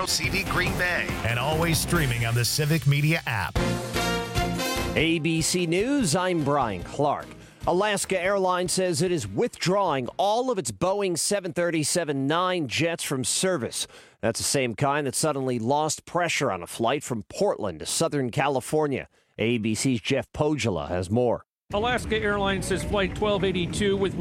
CD Green Bay, and always streaming on the Civic Media app. ABC News, I'm Brian Clark. Alaska Airlines says it is withdrawing all of its Boeing 737-9 jets from service. That's the same kind that suddenly lost pressure on a flight from Portland to Southern California. ABC's Jeff Pogula has more. Alaska Airlines says Flight 1282 with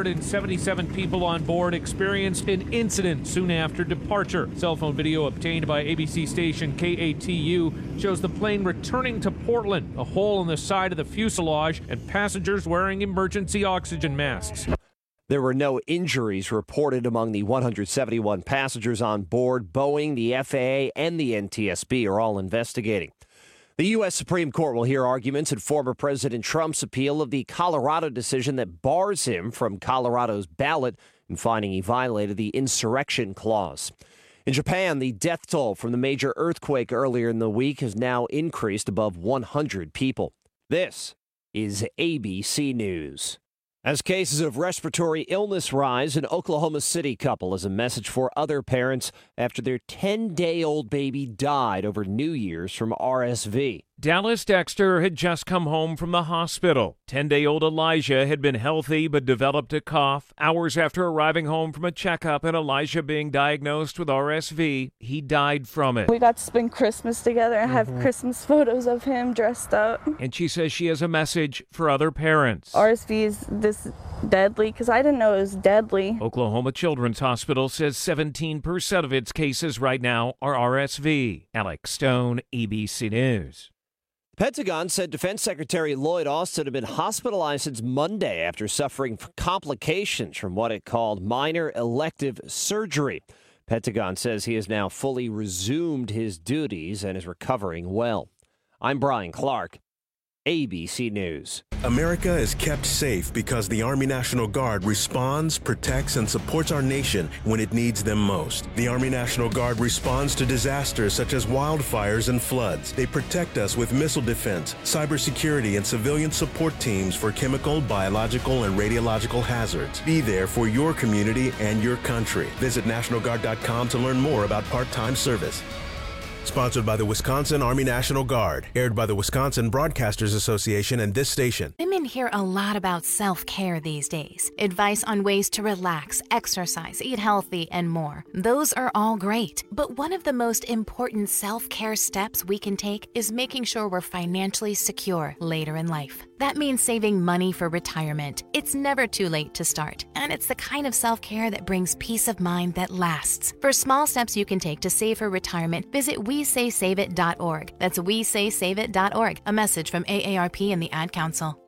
177 people on board experienced an incident soon after departure. Cell phone video obtained by ABC station KATU shows the plane returning to Portland, a hole in the side of the fuselage, and passengers wearing emergency oxygen masks. There were no injuries reported among the 171 passengers on board. Boeing, the FAA, and the NTSB are all investigating. The U.S. Supreme Court will hear arguments in former President Trump's appeal of the Colorado decision that bars him from Colorado's ballot in finding he violated the insurrection clause. In Japan, the death toll from the major earthquake earlier in the week has now increased above 100 people. This is ABC News. As cases of respiratory illness rise, an Oklahoma City couple has a message for other parents after their 10-day-old baby died over New Year's from RSV. Dallas Dexter had just come home from the hospital. 10-day-old Elijah had been healthy but developed a cough. Hours after arriving home from a checkup and Elijah being diagnosed with RSV, he died from it. We got to spend Christmas together and have Christmas photos of him dressed up. And she says she has a message for other parents. RSV is this deadly because I didn't know it was deadly. Oklahoma Children's Hospital says 17% of its cases right now are RSV. Alex Stone, ABC News. Pentagon said Defense Secretary Lloyd Austin had been hospitalized since Monday after suffering complications from what it called minor elective surgery. Pentagon says he has now fully resumed his duties and is recovering well. I'm Brian Clark, ABC News. America is kept safe because the Army National Guard responds, protects, and supports our nation when it needs them most. The Army National Guard responds to disasters such as wildfires and floods. They protect us with missile defense, cybersecurity, and civilian support teams for chemical, biological, and radiological hazards. Be there for your community and your country. Visit NationalGuard.com to learn more about part-time service. Sponsored by the Wisconsin Army National Guard. Aired by the Wisconsin Broadcasters Association and this station. Women hear a lot about self-care these days. Advice on ways to relax, exercise, eat healthy, and more. Those are all great. But one of the most important self-care steps we can take is making sure we're financially secure later in life. That means saving money for retirement. It's never too late to start. And it's the kind of self-care that brings peace of mind that lasts. For small steps you can take to save for retirement, visit WeSaySaveIt.org. That's WeSaySaveIt.org. A message from AARP and the Ad Council.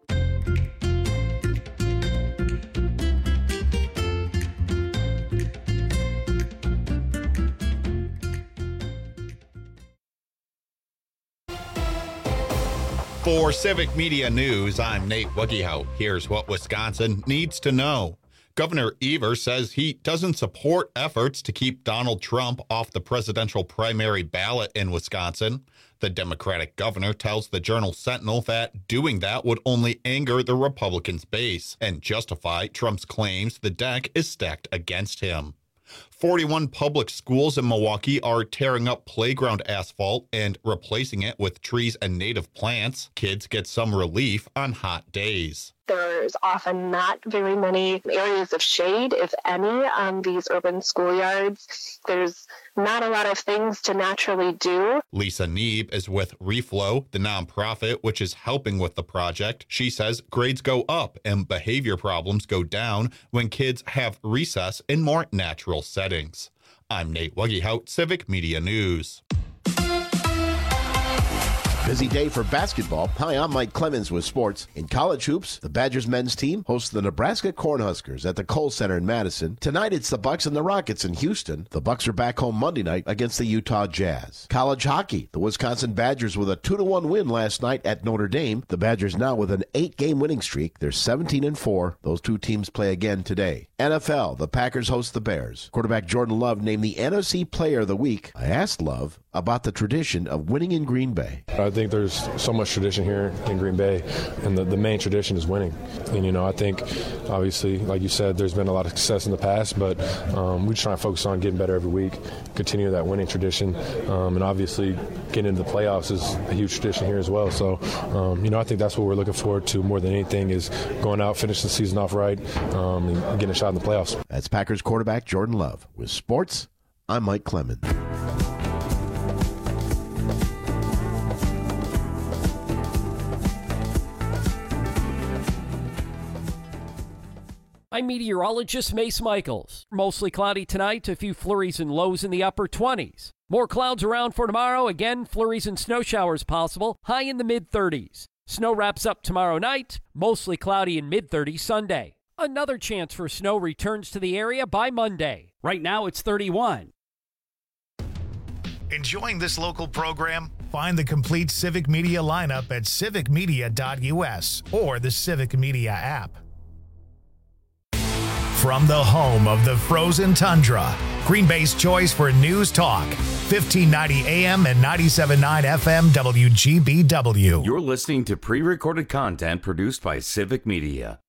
For Civic Media News, I'm Nate Wuggehout. Here's what Wisconsin needs to know. Governor Evers says he doesn't support efforts to keep Donald Trump off the presidential primary ballot in Wisconsin. The Democratic governor tells the Journal Sentinel that doing that would only anger the Republicans' base and justify Trump's claims the deck is stacked against him. 41 public schools in Milwaukee are tearing up playground asphalt and replacing it with trees and native plants. Kids get some relief on hot days. There's often not very many areas of shade, if any, on these urban schoolyards. There's not a lot of things to naturally do. Lisa Neeb is with Reflow, the nonprofit which is helping with the project. She says grades go up and behavior problems go down when kids have recess in more natural settings. I'm Nate Wuggehout, Civic Media News. Busy day for basketball. Hi, I'm Mike Clemens with sports. In college hoops, the Badgers men's team hosts the Nebraska Cornhuskers at the Kohl Center in Madison. Tonight, it's the Bucks and the Rockets in Houston. The Bucks are back home Monday night against the Utah Jazz. College hockey, the Wisconsin Badgers with a 2-1 win last night at Notre Dame. The Badgers now with an 8-game winning streak. They're 17-4. Those two teams play again today. NFL, the Packers host the Bears. Quarterback Jordan Love named the NFC Player of the Week. I asked Love about the tradition of winning in Green Bay. think there's so much tradition here in Green Bay, and the main tradition is winning. And, I think, obviously, like you said, there's been a lot of success in the past, but we try and focus on getting better every week, continue that winning tradition, and obviously getting into the playoffs is a huge tradition here as well. So, I think that's what we're looking forward to more than anything is going out, finish the season off right, and getting a shot in the playoffs. That's Packers quarterback Jordan Love. With sports, I'm Mike Clemens. I'm meteorologist Mace Michaels. Mostly cloudy tonight, a few flurries and lows in the upper 20s. More clouds around for tomorrow. Again, flurries and snow showers possible, high in the mid-30s. Snow wraps up tomorrow night, mostly cloudy and mid-30s Sunday. Another chance for snow returns to the area by Monday. Right now it's 31. Enjoying this local program? Find the complete Civic Media lineup at civicmedia.us or the Civic Media app. From the home of the frozen tundra, Green Bay's choice for news talk, 1590 AM and 97.9 FM WGBW. You're listening to pre-recorded content produced by Civic Media.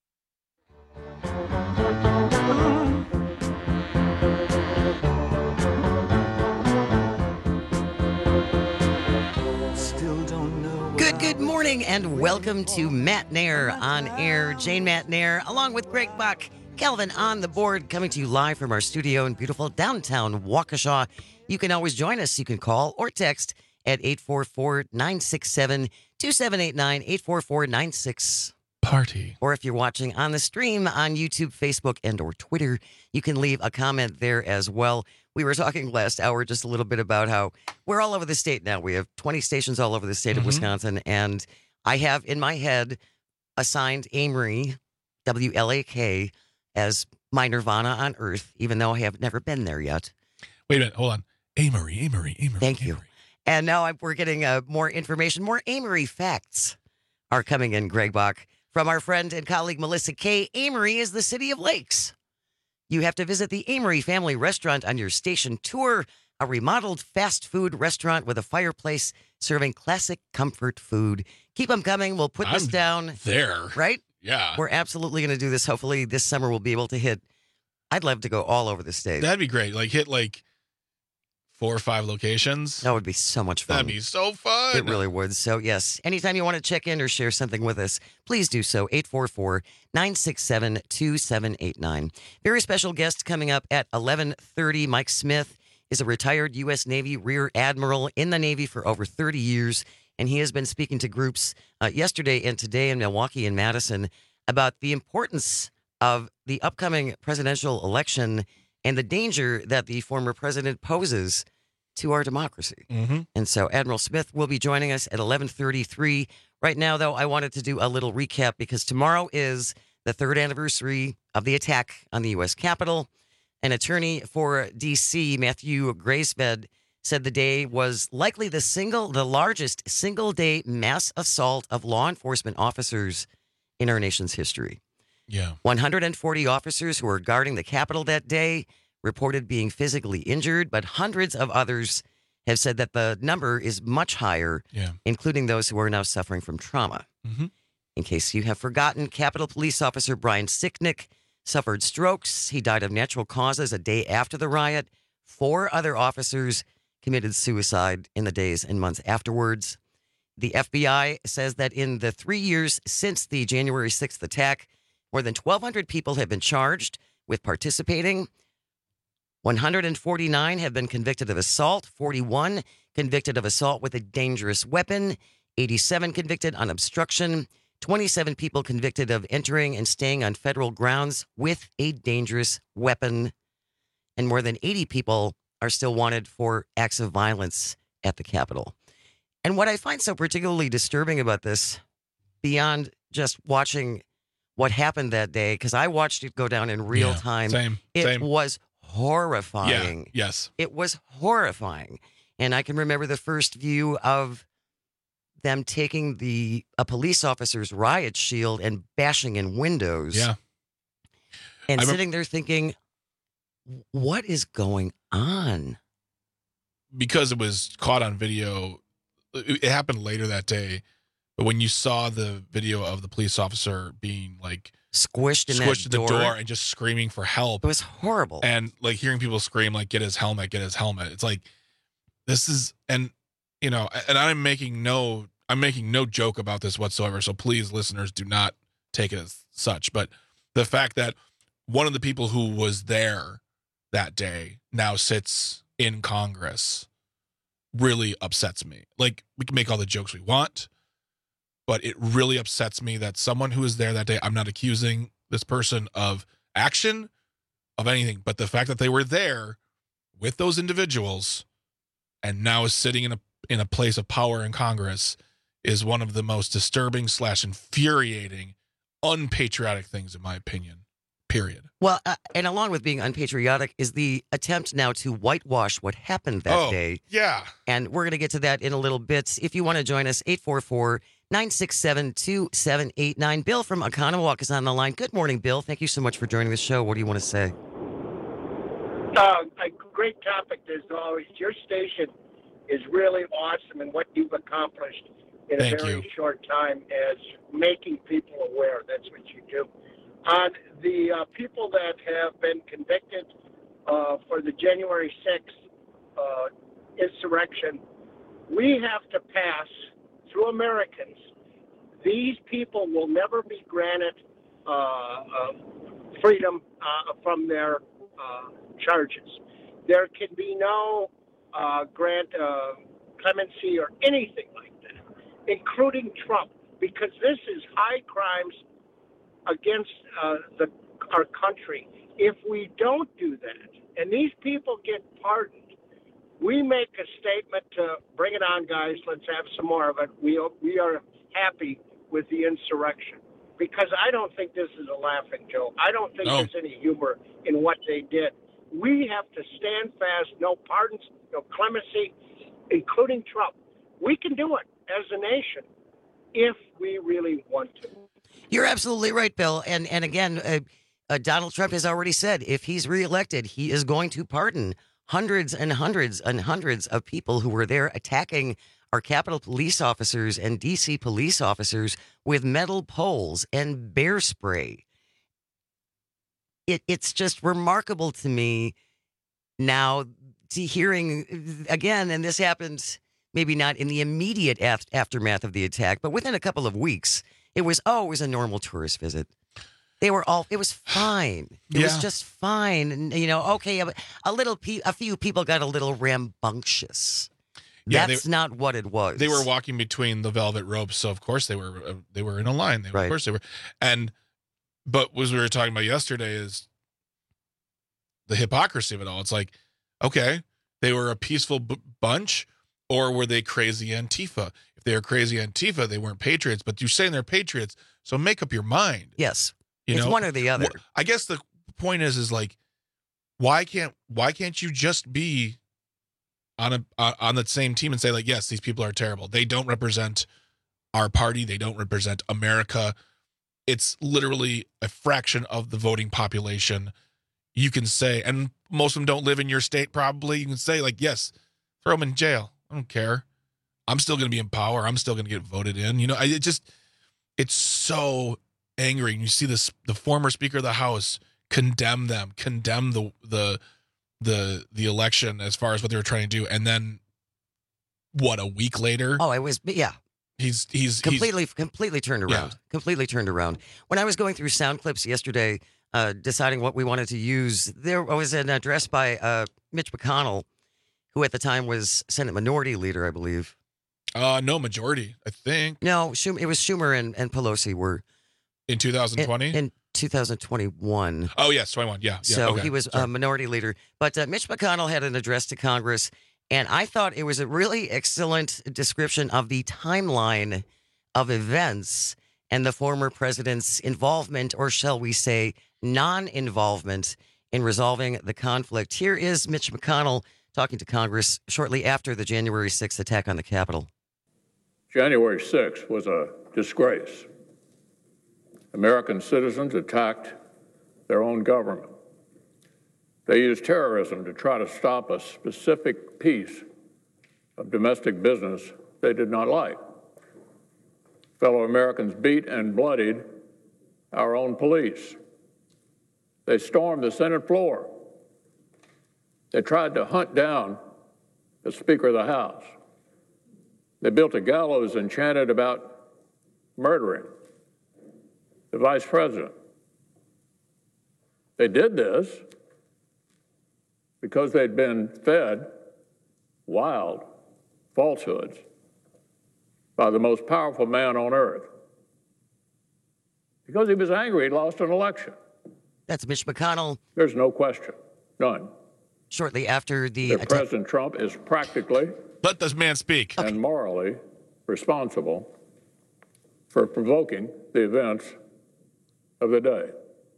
Good morning and welcome to Matt Nair on air. Jane Matt Nair along with Greg Buck. Calvin on the board, coming to you live from our studio in beautiful downtown Waukesha. You can always join us. You can call or text at 844-967-2789, 844-96 Party. Or if you're watching on the stream on YouTube, Facebook, and or Twitter, you can leave a comment there as well. We were talking last hour just a little bit about how we're all over the state now. We have 20 stations all over the state of Wisconsin, and I have in my head assigned Amory, WLAK, as my nirvana on earth, even though I have never been there yet. Wait a minute, hold on. Amory. Thank you. And now we're getting more information, more Amory facts are coming in, Greg Bach, from our friend and colleague Melissa Kay. Amory is the city of lakes. You have to visit the Amory Family Restaurant on your station tour, a remodeled fast food restaurant with a fireplace serving classic comfort food. Keep them coming. We'll put this down. There. Right? Yeah. We're absolutely going to do this. Hopefully this summer we'll be able to hit. I'd love to go all over the state. That'd be great. Hit 4 or 5 locations. That would be so much fun. That'd be so fun. It really would. So, yes, anytime you want to check in or share something with us, please do so. 844-967-2789. Very special guest coming up at 11:30. Mike Smith is a retired U.S. Navy Rear Admiral in the Navy for over 30 years. And he has been speaking to groups yesterday and today in Milwaukee and Madison about the importance of the upcoming presidential election and the danger that the former president poses to our democracy. And so Admiral Smith will be joining us at 11:33. Right now, though, I wanted to do a little recap because tomorrow is the 3rd anniversary of the attack on the U.S. Capitol. An attorney for D.C., Matthew Graysved, said the day was likely the largest single-day mass assault of law enforcement officers in our nation's history. Yeah. 140 officers who were guarding the Capitol that day reported being physically injured, but hundreds of others have said that the number is much higher, including those who are now suffering from trauma. In case you have forgotten, Capitol Police Officer Brian Sicknick suffered strokes. He died of natural causes a day after the riot. 4 other officers committed suicide in the days and months afterwards. The FBI says that in the 3 years since the January 6th attack, more than 1,200 people have been charged with participating. 149 have been convicted of assault, 41 convicted of assault with a dangerous weapon, 87 convicted on obstruction, 27 people convicted of entering and staying on federal grounds with a dangerous weapon, and more than 80 people are still wanted for acts of violence at the Capitol. And what I find so particularly disturbing about this, beyond just watching what happened that day, because I watched it go down in real time. Same. It was horrifying. Yeah, yes. It was horrifying. And I can remember the first view of them taking a police officer's riot shield and bashing in windows. Yeah. And sitting there thinking, what is going on? Because it was caught on video it happened later that day, but when you saw the video of the police officer being like squished in the door and just screaming for help, it was horrible. And like hearing people scream like get his helmet. It's like, this is, and you know, and I'm making no joke about this whatsoever. So please, listeners, do not take it as such. But the fact that one of the people who was there that day now sits in Congress really upsets me. Like, we can make all the jokes we want, but it really upsets me that someone who was there that day, I'm not accusing this person of action, of anything, but the fact that they were there with those individuals and now is sitting in a place of power in Congress is one of the most disturbing / infuriating, unpatriotic things, in my opinion, period. Well, and along with being unpatriotic is the attempt now to whitewash what happened that day. Yeah. And we're going to get to that in a little bit. If you want to join us, 844-967-2789. Bill from Oconomowoc is on the line. Good morning, Bill. Thank you so much for joining the show. What do you want to say? A great topic, as always. Your station is really awesome in what you've accomplished in a very short time as making people aware. That's what you do. On the people that have been convicted for the January 6th insurrection, we have to pass through Americans. These people will never be granted freedom from their charges. There can be no grant clemency or anything like that, including Trump, because this is high crimes against our country. If we don't do that, and these people get pardoned, we make a statement to bring it on, guys, let's have some more of it. We are happy with the insurrection, because I don't think this is a laughing joke. I don't think there's any humor in what they did. We have to stand fast, no pardons, no clemency, including Trump. We can do it as a nation if we really want to. You're absolutely right, Bill. And again, Donald Trump has already said if he's reelected, he is going to pardon hundreds and hundreds and hundreds of people who were there attacking our Capitol police officers and D.C. police officers with metal poles and bear spray. It's just remarkable to me now to hearing again, and this happened maybe not in the immediate aftermath of the attack, but within a couple of weeks, it was a normal tourist visit. It was fine. It was just fine. And, you know, okay, a few people got a little rambunctious. Yeah, That's not what it was. They were walking between the velvet ropes, so of course they were in a line. Of course they were. But what we were talking about yesterday is the hypocrisy of it all. It's like, okay, they were a peaceful bunch, or were they crazy Antifa? If they were crazy Antifa, they weren't patriots. But you're saying they're patriots, so make up your mind. Yes, it's one or the other. I guess the point is like, why can't you just be on the same team and say, like, yes, these people are terrible. They don't represent our party. They don't represent America. It's literally a fraction of the voting population. You can say, and most of them don't live in your state probably. You can say, like, yes, throw them in jail. I don't care. I'm still going to be in power. I'm still going to get voted in. You know, it's so angry. And you see the former Speaker of the House condemn the election as far as what they were trying to do. And then a week later? Oh, it was, yeah. He's completely turned around. Yeah. Completely turned around. When I was going through sound clips yesterday, deciding what we wanted to use, there was an address by Mitch McConnell, who at the time was Senate Minority Leader, I believe. No, majority, I think. No, it was Schumer and Pelosi were in 2020. In 2021. Oh yes, 21. Yeah. So okay. he was a Minority Leader, but Mitch McConnell had an address to Congress. And I thought it was a really excellent description of the timeline of events and the former president's involvement, or shall we say, non-involvement in resolving the conflict. Here is Mitch McConnell talking to Congress shortly after the January 6th attack on the Capitol. January 6th was a disgrace. American citizens attacked their own government. They used terrorism to try to stop a specific piece of domestic business they did not like. Fellow Americans beat and bloodied our own police. They stormed the Senate floor. They tried to hunt down the Speaker of the House. They built a gallows and chanted about murdering the Vice President. They did this because they'd been fed wild falsehoods by the most powerful man on earth. Because he was angry he lost an election. That's Mitch McConnell. There's no question. None. Shortly after the attack. President Trump is practically... Let this man speak. ...and morally responsible for provoking the events of the day.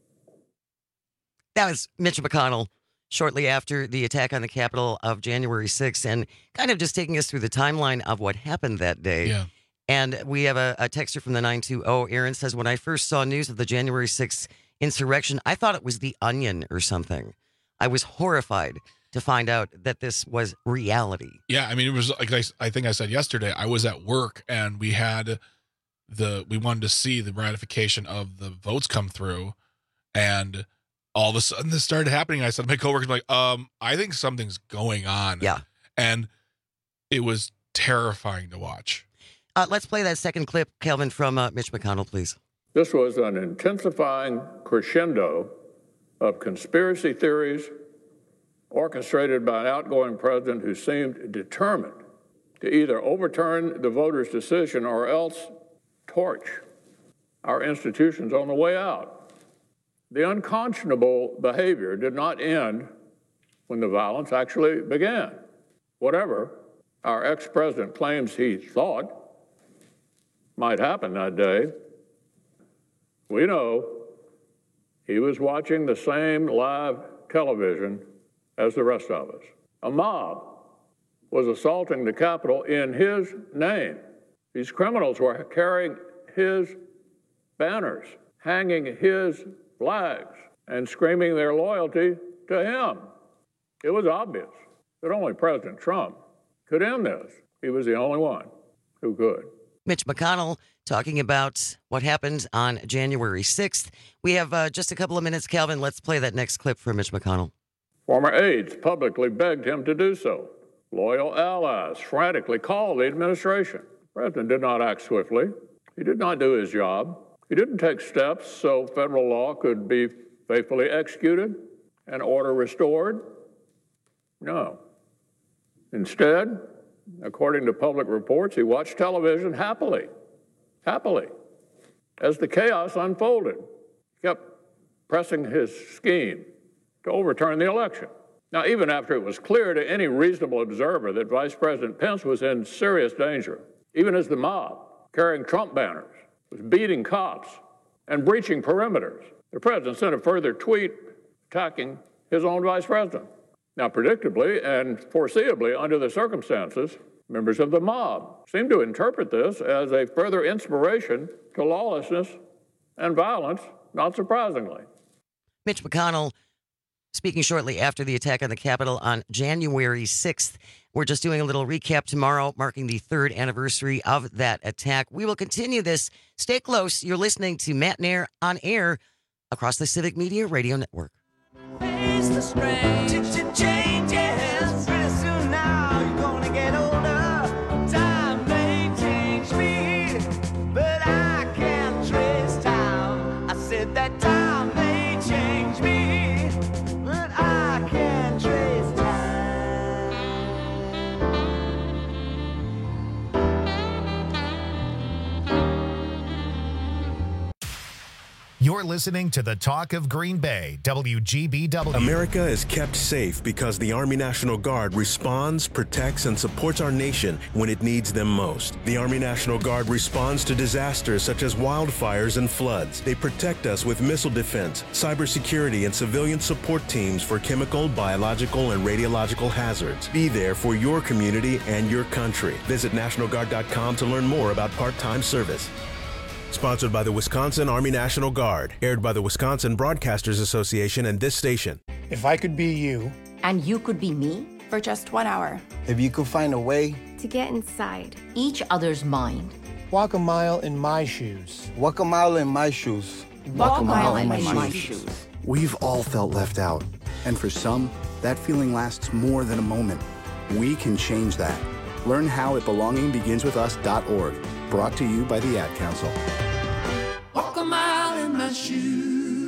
That was Mitch McConnell shortly after the attack on the Capitol of January 6th, and kind of just taking us through the timeline of what happened that day. Yeah. And we have a texter from the 920. Aaron says, when I first saw news of the January 6th insurrection, I thought it was The Onion or something. I was horrified to find out that this was reality. Yeah, I mean, it was like I think I said yesterday, I was at work and we wanted to see the ratification of the votes come through, and all of a sudden this started happening. I said to my coworkers, like, I think something's going on. Yeah. And it was terrifying to watch. Let's play that second clip, Kelvin, from Mitch McConnell, please. This was an intensifying crescendo of conspiracy theories orchestrated by an outgoing president who seemed determined to either overturn the voters' decision or else torch our institutions on the way out. The unconscionable behavior did not end when the violence actually began. Whatever our ex-president claims he thought might happen that day, we know he was watching the same live television as the rest of us. A mob was assaulting the Capitol in his name. These criminals were carrying his banners, hanging his flags, and screaming their loyalty to him. It was obvious that only President Trump could end this. He was the only one who could. Mitch McConnell talking about what happened on January 6th. We have just a couple of minutes, Calvin. Let's play that next clip from Mitch McConnell. Former aides publicly begged him to do so. Loyal allies frantically called the administration. The president did not act swiftly. He did not do his job. He didn't take steps so federal law could be faithfully executed and order restored. No. Instead, according to public reports, he watched television happily, as the chaos unfolded. He kept pressing his scheme to overturn the election. Now, even after it was clear to any reasonable observer that Vice President Pence was in serious danger, even as the mob, carrying Trump banners, was beating cops and breaching perimeters, the president sent a further tweet attacking his own vice president. Now, predictably and foreseeably under the circumstances, members of the mob seem to interpret this as a further inspiration to lawlessness and violence, not surprisingly. Mitch McConnell speaking shortly after the attack on the Capitol on January 6th. We're just doing a little recap tomorrow, marking the 3rd anniversary of that attack. We will continue this. Stay close. You're listening to Matt Nair on air across the Civic Media Radio Network. Face the strange changes. Pretty soon now you're gonna get older. Time may change me, but I can't trace time. I said that time may change me, but I can't trace time. You're listening to the Talk of Green Bay, WGBW. America is kept safe because the Army National Guard responds, protects, and supports our nation when it needs them most. The Army National Guard responds to disasters such as wildfires and floods. They protect us with missile defense, cybersecurity, and civilian support teams for chemical, biological, and radiological hazards. Be there for your community and your country. Visit NationalGuard.com to learn more about part-time service. Sponsored by the Wisconsin Army National Guard. Aired by the Wisconsin Broadcasters Association and this station. If I could be you. And you could be me for just 1 hour. If you could find a way to get inside each other's mind. Walk a mile in my shoes. Walk a mile in my shoes. Walk a mile in my shoes. We've all felt left out. And for some, that feeling lasts more than a moment. We can change that. Learn how at belongingbeginswithus.org. Brought to you by the Ad Council. Walk a mile in my shoes.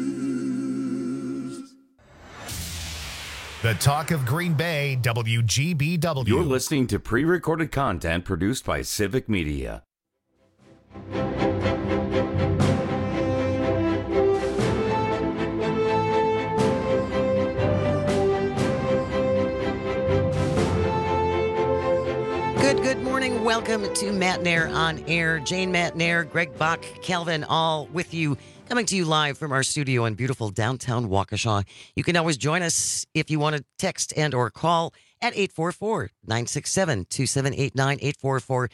The talk of Green Bay, WGBW. You're listening to pre-recorded content produced by Civic Media. Good morning. Welcome to Matt Nair on Air. Jane Matt Nair, Greg Bach, Calvin, all with you, coming to you live from our studio in beautiful downtown Waukesha. You can always join us if you want to text and or call at 844-967-2789,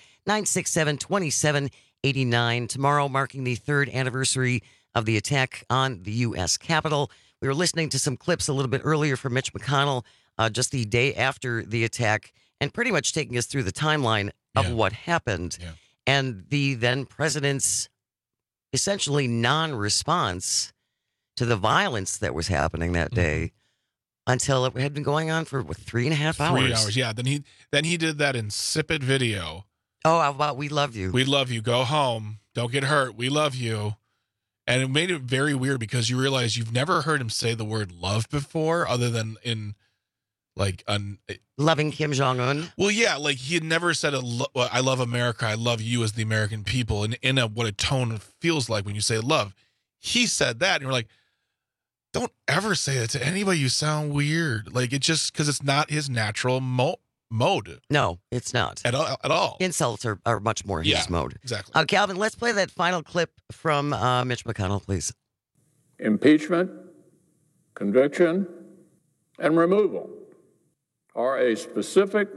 844-967-2789. Tomorrow marking the 3rd anniversary of the attack on the U.S. Capitol. We were listening to some clips a little bit earlier from Mitch McConnell just the day after the attack, and pretty much taking us through the timeline of what happened and the then president's essentially non-response to the violence that was happening that day until it had been going on for 3.5 hours. 3 hours, yeah. Then he did that insipid video. Oh, about "We love you. We love you. Go home. Don't get hurt. We love you." And it made it very weird because you realize you've never heard him say the word love before, other than in like loving Kim Jong-un. Well, yeah, like he had never said I love America, I love you as the American people, and in what a tone feels like when you say love. He said that, and you're like, don't ever say that to anybody. You sound weird. Like, it just, because it's not his natural mode. No, it's not at all. Insults are much more his mode. Exactly. Calvin, let's play that final clip from Mitch McConnell, please. Impeachment, conviction, and removal are a specific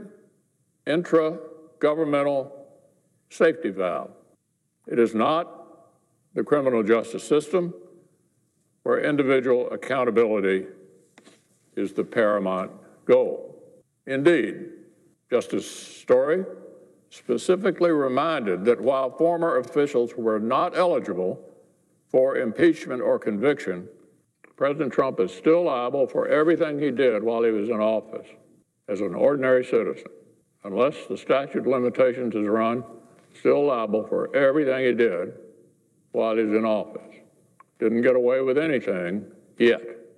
intra-governmental safety valve. It is not the criminal justice system where individual accountability is the paramount goal. Indeed, Justice Story specifically reminded that while former officials were not eligible for impeachment or conviction, President Trump is still liable for everything he did while he was in office as an ordinary citizen. Unless the statute of limitations is run, still liable for everything he did while he was in office. Didn't get away with anything yet.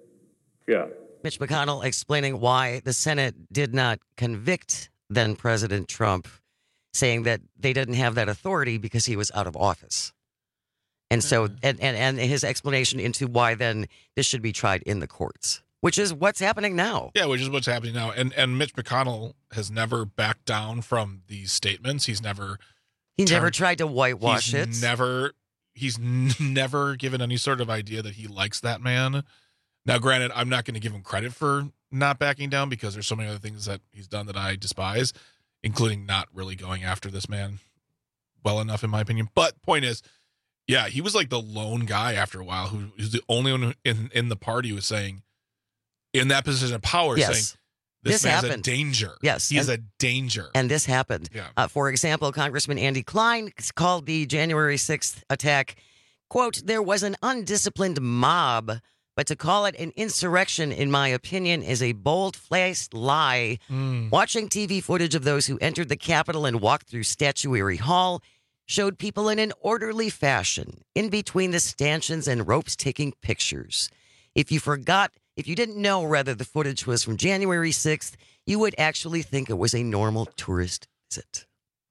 Mitch McConnell explaining why the Senate did not convict then President Trump, saying that they didn't have that authority because he was out of office. And so, and his explanation into why then this should be tried in the courts, which is what's happening now. Yeah, which is what's happening now. And Mitch McConnell has never backed down from these statements. He's never tried to whitewash it. He's never given any sort of idea that he likes that man. Now, granted, I'm not going to give him credit for not backing down because there's so many other things that he's done that I despise, including not really going after this man well enough, in my opinion. But point is, yeah, he was like the lone guy after a while who was the only one in the party who was saying, in that position of power, saying, this man's a danger. Yes. He is a danger. And this happened. Yeah. For example, Congressman Andy Klein called the January 6th attack, quote, "There was an undisciplined mob, but to call it an insurrection, in my opinion, is a bold-faced lie. Watching TV footage of those who entered the Capitol and walked through Statuary Hall showed people in an orderly fashion, in between the stanchions and ropes, taking pictures. If you didn't know rather the footage was from January 6th, you would actually think it was a normal tourist visit."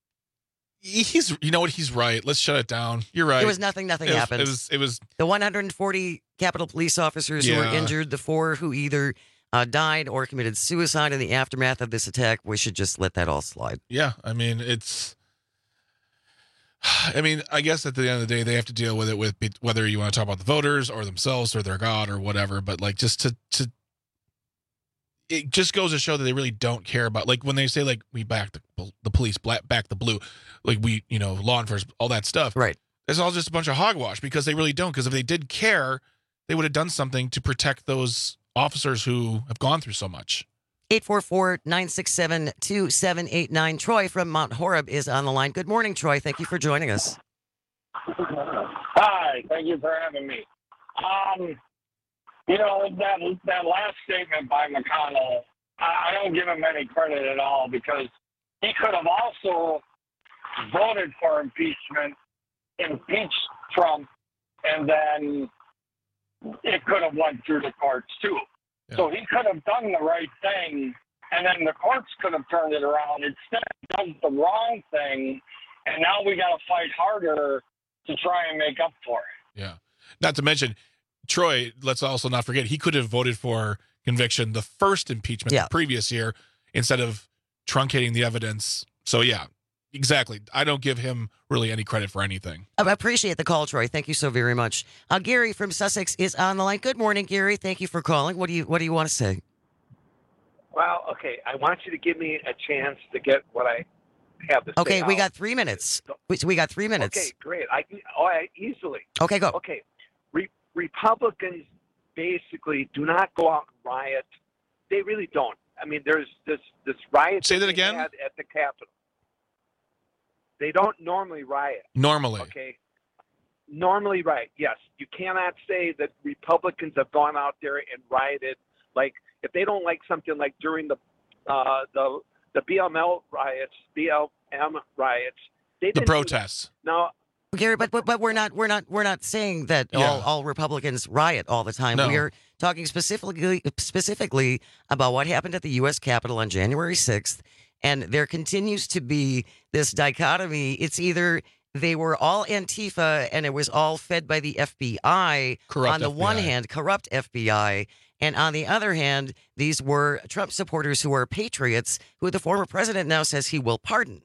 You know what? He's right. Let's shut it down. You're right. It was nothing. Nothing happened. It was the 140 Capitol police officers who were injured, the 4 who either died or committed suicide in the aftermath of this attack. We should just let that all slide. Yeah. I mean, I guess at the end of the day, they have to deal with it with whether you want to talk about the voters or themselves or their God or whatever. But like, just it just goes to show that they really don't care about, like, when they say, like, we back the police, back the blue, like, law enforcement, all that stuff. Right. It's all just a bunch of hogwash because they really don't. Because if they did care, they would have done something to protect those officers who have gone through so much. 844-967-2789. Troy from Mount Horeb is on the line. Good morning, Troy. Thank you for joining us. Hi, thank you for having me. That last statement by McConnell, I don't give him any credit at all because he could have also voted for impeachment, impeached Trump, and then it could have went through the courts too. Yeah. So he could have done the right thing, and then the courts could have turned it around. Instead, he does the wrong thing, and now we got to fight harder to try and make up for it. Yeah. Not to mention, Troy, let's also not forget, he could have voted for conviction the first impeachment the previous year instead of truncating the evidence. So, yeah, exactly. I don't give him really any credit for anything. I appreciate the call, Troy. Thank you so very much. Gary from Sussex is on the line. Good morning, Gary. Thank you for calling. What do you want to say? Well, okay. I want you to give me a chance to get what I have to say. Okay, we got 3 minutes. We got 3 minutes. Okay, great. Easily. Okay, go. Okay. Republicans basically do not go out and riot. They really don't. I mean, there's this riot. Say that again? At the Capitol. They don't normally riot. Normally. Okay. Normally, right. Yes. You cannot say that Republicans have gone out there and rioted. Like, if they don't like something like during the BLM riots, they didn't the protests. No. Gary, but we're not saying that all Republicans riot all the time. No. We are talking specifically about what happened at the U.S. Capitol on January 6th, and there continues to be this dichotomy. It's either they were all Antifa and it was all fed by the FBI corrupt on the FBI. one hand, corrupt FBI, and on the other hand, these were Trump supporters who are patriots who the former president now says he will pardon.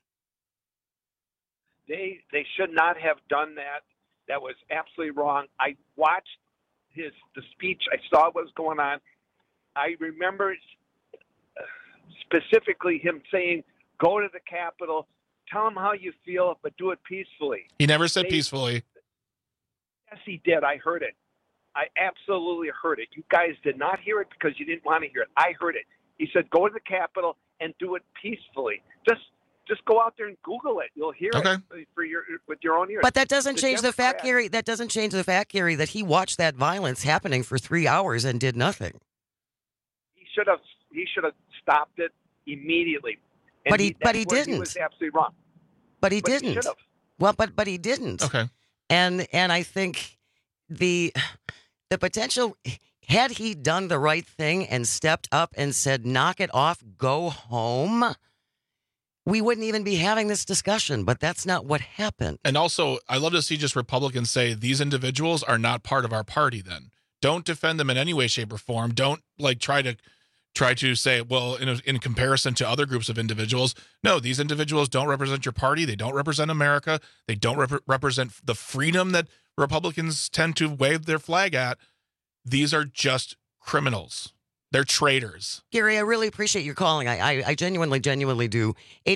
They should not have done that. That was absolutely wrong. I watched the speech. I saw what was going on. I remember specifically him saying, "Go to the Capitol, tell them how you feel, but do it peacefully." He never said peacefully. Yes, he did. I heard it. I absolutely heard it. You guys did not hear it because you didn't want to hear it. I heard it. He said, "Go to the Capitol and do it peacefully." Just go out there and Google it. You'll hear it with your own ears. But that doesn't change the fact, Gary. That doesn't change the fact, Gary, that he watched that violence happening for 3 hours and did nothing. He should have stopped it immediately. And but he didn't. He was absolutely wrong. But he didn't. He should have. Well, but he didn't. Okay. And I think the potential, had he done the right thing and stepped up and said, "Knock it off, go home," we wouldn't even be having this discussion, but that's not what happened. And also, I love to see just Republicans say these individuals are not part of our party then. Don't defend them in any way, shape, or form. Don't try to say, well, in comparison to other groups of individuals, no, these individuals don't represent your party. They don't represent America. They don't represent the freedom that Republicans tend to wave their flag at. These are just criminals. They're traitors. Gary, I really appreciate your calling. I genuinely do.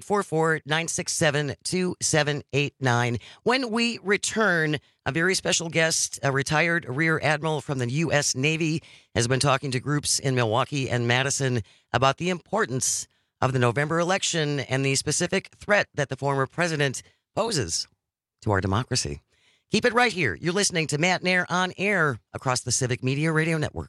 844-967-2789. When we return, a very special guest, a retired Rear Admiral from the U.S. Navy, has been talking to groups in Milwaukee and Madison about the importance of the November election and the specific threat that the former president poses to our democracy. Keep it right here. You're listening to Matt Nair on air across the Civic Media Radio Network.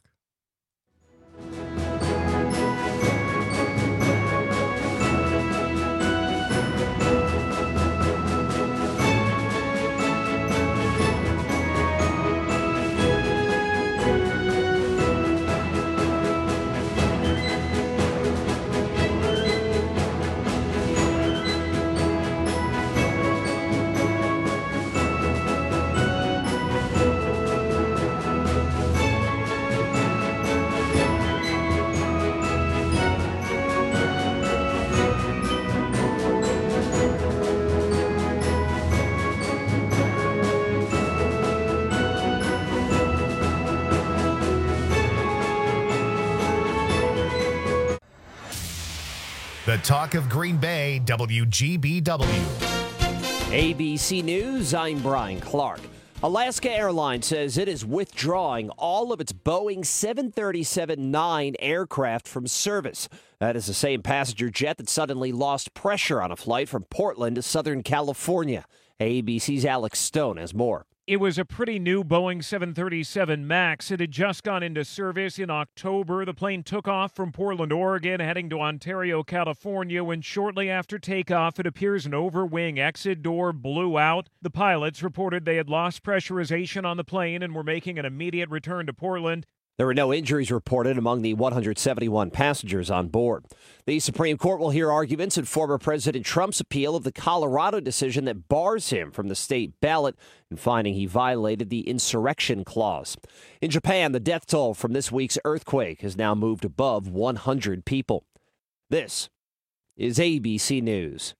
The talk of Green Bay, WGBW. ABC News, I'm Brian Clark. Alaska Airlines says it is withdrawing all of its Boeing 737-9 aircraft from service. That is the same passenger jet that suddenly lost pressure on a flight from Portland to Southern California. ABC's Alex Stone has more. It was a pretty new Boeing 737 MAX. It had just gone into service in October. The plane took off from Portland, Oregon, heading to Ontario, California, when shortly after takeoff, it appears an overwing exit door blew out. The pilots reported they had lost pressurization on the plane and were making an immediate return to Portland. There were no injuries reported among the 171 passengers on board. The Supreme Court will hear arguments in former President Trump's appeal of the Colorado decision that bars him from the state ballot and finding he violated the insurrection clause. In Japan, the death toll from this week's earthquake has now moved above 100 people. This is ABC News.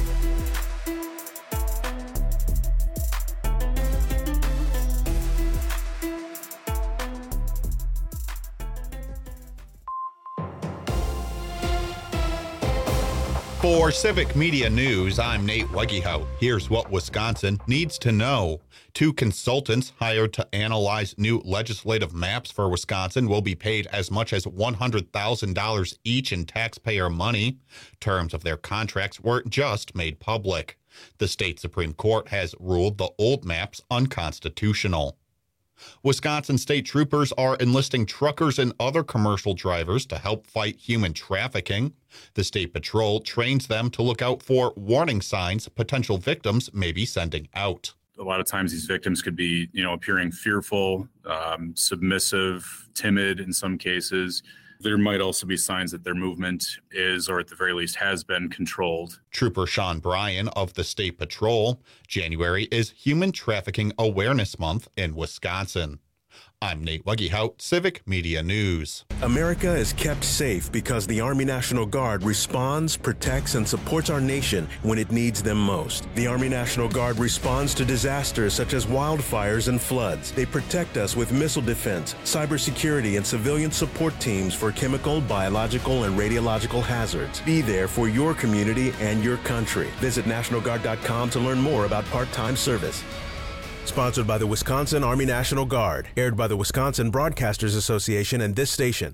For Civic Media News, I'm Nate Weggehout. Here's what Wisconsin needs to know. 2 consultants hired to analyze new legislative maps for Wisconsin will be paid as much as $100,000 each in taxpayer money. Terms of their contracts were just made public. The state Supreme Court has ruled the old maps unconstitutional. Wisconsin state troopers are enlisting truckers and other commercial drivers to help fight human trafficking. The state patrol trains them to look out for warning signs potential victims may be sending out. A lot of times these victims could be, appearing fearful, submissive, timid in some cases. There might also be signs that their movement is, or at the very least has been, controlled. Trooper Sean Bryan of the State Patrol. January is Human Trafficking Awareness Month in Wisconsin. I'm Nate Weggehout, Civic Media News. America is kept safe because the Army National Guard responds, protects, and supports our nation when it needs them most. The Army National Guard responds to disasters such as wildfires and floods. They protect us with missile defense, cybersecurity, and civilian support teams for chemical, biological, and radiological hazards. Be there for your community and your country. Visit NationalGuard.com to learn more about part-time service. Sponsored by the Wisconsin Army National Guard. Aired by the Wisconsin Broadcasters Association and this station.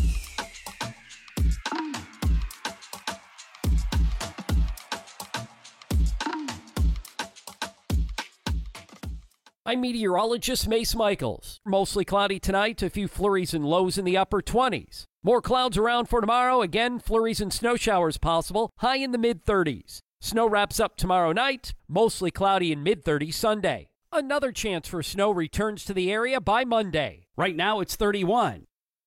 I'm meteorologist Mace Michaels. Mostly cloudy tonight, a few flurries and lows in the upper 20s. More clouds around for tomorrow. Again, flurries and snow showers possible, high in the mid-30s. Snow wraps up tomorrow night, mostly cloudy and mid-30s Sunday. Another chance for snow returns to the area by Monday. Right now it's 31.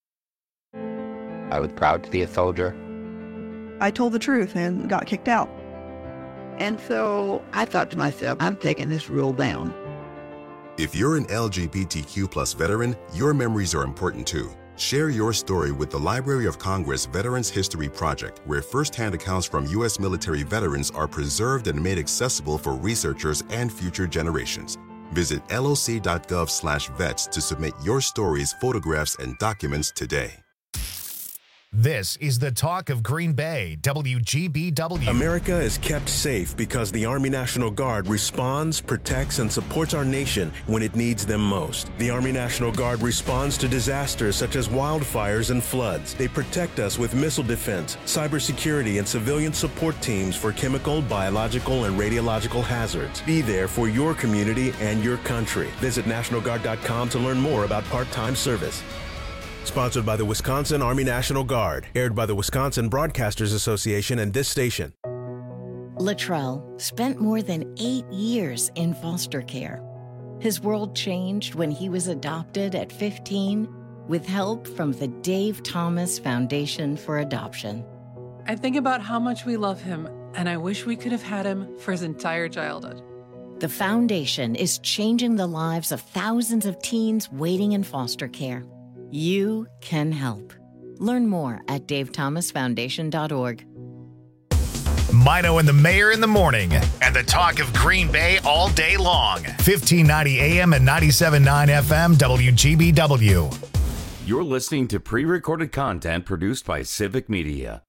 I was proud to be a soldier. I told the truth and got kicked out. And so I thought to myself, I'm taking this rule down. If you're an LGBTQ+ veteran, your memories are important too. Share your story with the Library of Congress Veterans History Project, where firsthand accounts from U.S. military veterans are preserved and made accessible for researchers and future generations. Visit loc.gov/vets to submit your stories, photographs, and documents today. This is the talk of Green Bay, WGBW. America is kept safe because the Army National Guard responds, protects, and supports our nation when it needs them most. The Army National Guard responds to disasters such as wildfires and floods. They protect us with missile defense, cybersecurity, and civilian support teams for chemical, biological, and radiological hazards. Be there for your community and your country. Visit NationalGuard.com to learn more about part-time service. Sponsored by the Wisconsin Army National Guard. Aired by the Wisconsin Broadcasters Association and this station. Latrell spent more than 8 years in foster care. His world changed when he was adopted at 15 with help from the Dave Thomas Foundation for Adoption. I think about how much we love him, and I wish we could have had him for his entire childhood. The foundation is changing the lives of thousands of teens waiting in foster care. You can help. Learn more at davethomasfoundation.org. Mino and the Mayor in the morning, and the talk of Green Bay all day long. 1590 AM and 97.9 FM WGBW. You're listening to pre-recorded content produced by Civic Media.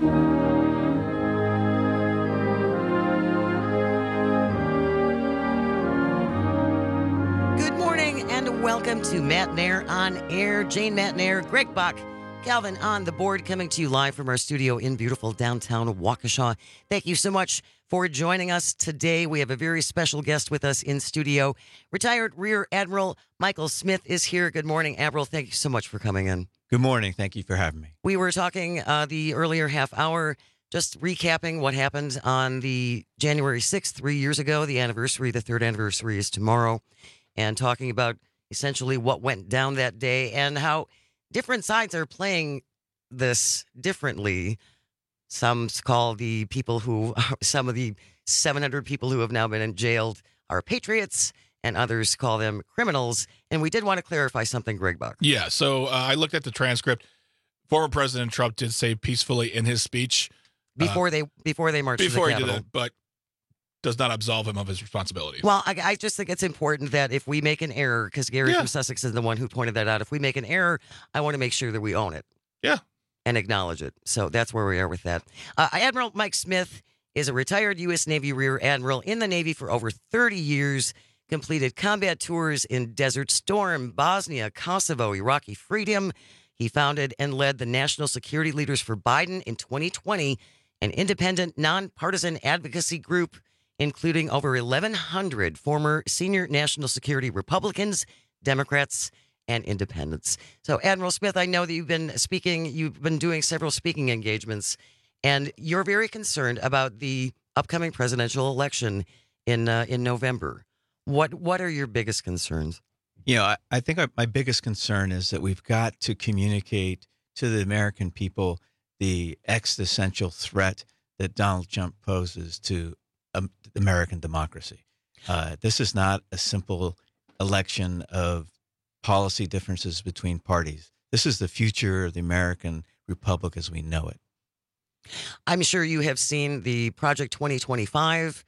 Good morning and welcome to Matt Nair on Air. Jane Matt Nair, Greg Bach, Calvin on the board, coming to you live from our studio in beautiful downtown Waukesha. Thank you so much for joining us today. We have a very special guest with us in studio. Retired Rear Admiral Michael Smith is here. Good morning, Admiral. Thank you so much for coming in. Good morning. Thank you for having me. We were talking the earlier half hour, just recapping what happened on the January 6th, 3 years ago. The anniversary, the third anniversary is tomorrow, and talking about essentially what went down that day and how different sides are playing this differently. Some call the people who, some of the 700 people who have now been jailed are patriots, and others call them criminals. And we did want to clarify something, Greg Buck. Yeah, so I looked at the transcript. Former President Trump did say peacefully in his speech. Before they marched to the Capitol. Before he did it, but does not absolve him of his responsibilities. Well, I just think it's important that if we make an error, because Gary from Sussex is the one who pointed that out, if we make an error, I want to make sure that we own it. Yeah. And acknowledge it. So that's where we are with that. Admiral Mike Smith is a retired U.S. Navy Rear Admiral in the Navy for over 30 years, completed combat tours in Desert Storm, Bosnia, Kosovo, Iraqi Freedom. He founded and led the National Security Leaders for Biden in 2020, an independent, nonpartisan advocacy group including over 1,100 former senior national security Republicans, Democrats, and independents. So, Admiral Smith, I know that you've been doing several speaking engagements, and you're very concerned about the upcoming presidential election in November. What are your biggest concerns? You know, I think my biggest concern is that we've got to communicate to the American people the existential threat that Donald Trump poses to American democracy. This is not a simple election of policy differences between parties. This is the future of the American Republic as we know it. I'm sure you have seen the Project 2025